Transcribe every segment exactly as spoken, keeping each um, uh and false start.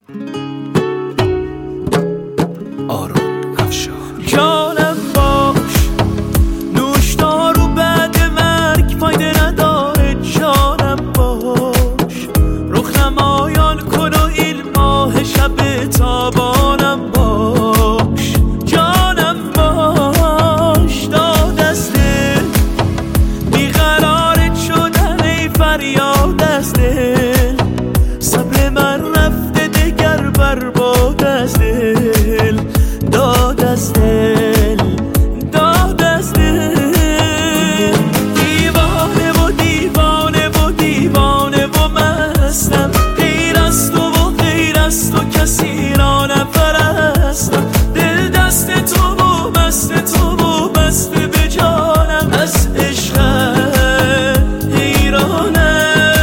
آرون افشار. جانم باش، نوشدار و بعد مرگ فایده نداره. جانم باش، رخ نمایان کن و این ماه شب تابانم باش. جانم باش، داد از دل بیقرارت شدن ای فریاد از دل. صبر من رفته دگر برباد از دل. داد از دل، داد از دل. دیوانه و دیوانه و دیوانه و مستم، غیر از تو و غیر از تو کسی را نپرستم. دل دست تو و مست تو و مست به جانم، از عشقت حیرانم.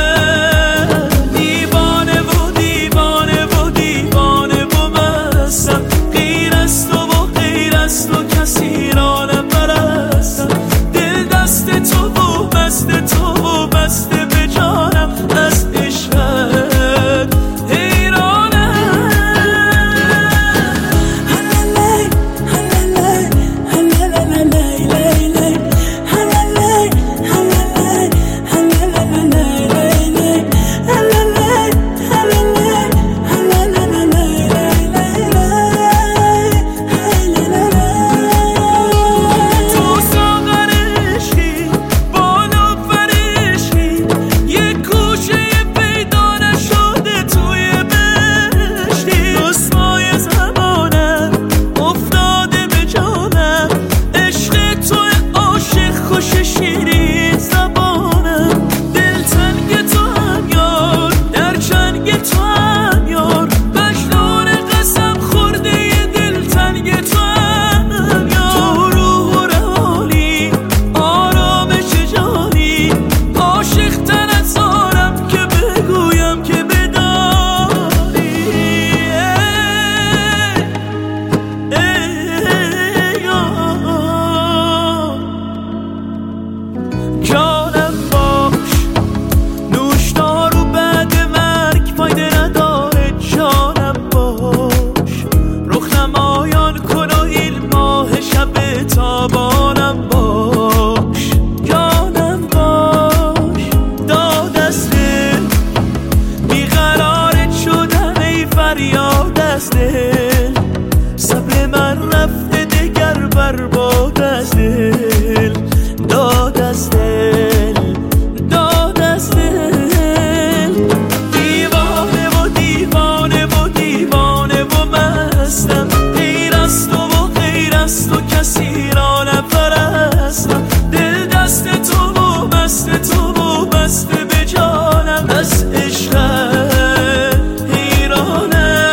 دیوانه و دیوانه و دیوانه و مستم، غیر از تو و غیر از تو کسی را نپرستم. دل دست تو و مست تو و مست به جانم، از عشقت حیرانم. تو ساغر عشقی، بالا فرشقی، یک گوشه پیدا نشده توی بهشتی. رسوای زمانم افتاده به جانم، عشق تو عاشق خوش شیرین زبانم. دل تنگ تو هم یار، در چنگ تو هم یار، مجنون قسم خورده ی دل تنگ تو هم یار. تو روح و روانی، آرامش جانی، عاشق تر از آنم که بگویم که بدانی. ای یار، جانم باش، نوشدار و بعد مرگ فایده نداره. جانم باش، رخ نمایان کن و این ماه شب تابانم باش. جانم باش، داد از دل بیقرارت شدن ای فریاد از دل. صبر من رفته دگر برباد از دل. داد از دل، داد از دل. دیوانه و دیوانه و دیوانه و مستم، غیر از تو و غیر از تو کسی را نپرستم. دل دست تو و مست تو و مست به جانم، از عشقت حیرانم.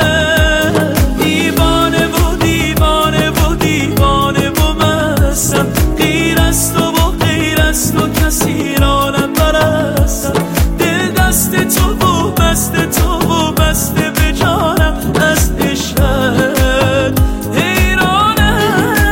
دیوانه و دیوانه و دیوانه و مستم، غیر از تو و غیر از تو کسی را نپرستم. دل دست تو و مست تو و مست به جانم، از عشقت حیرانم.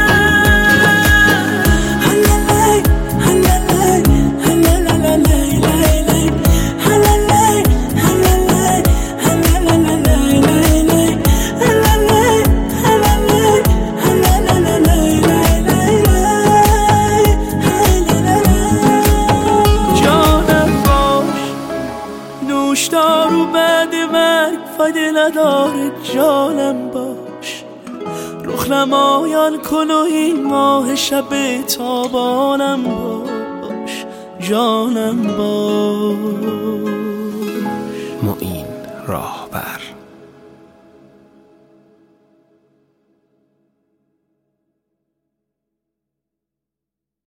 جانم باش، نوشدار و بعد مرگ فایده نداره. جانم باش، رخ نمایان کن و این ماه شب تابانم باش. جانم باش. معین راه.